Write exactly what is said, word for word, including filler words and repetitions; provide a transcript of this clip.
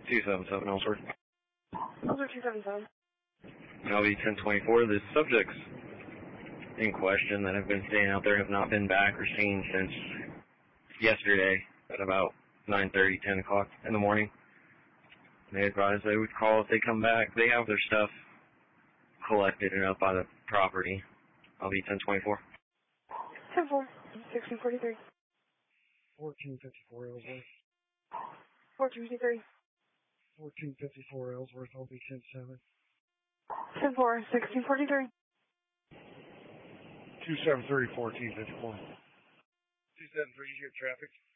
two seven seven Ellsworth. Ellsworth two seven seven. L V ten twenty-four, the subjects in question that have been staying out there have not been back or seen since yesterday at about nine thirty, ten o'clock in the morning. They advised they would call if they come back. They have their stuff collected and up by the property. L V ten twenty-four. ten four, sixteen forty-three. fourteen fifty-four Ellsworth. fourteen fifty-three. fourteen fifty-four Ellsworth, L V ten seven. ten four, sixteen forty-three. two seven three, fourteen fifty-four. two seven three, you hear traffic?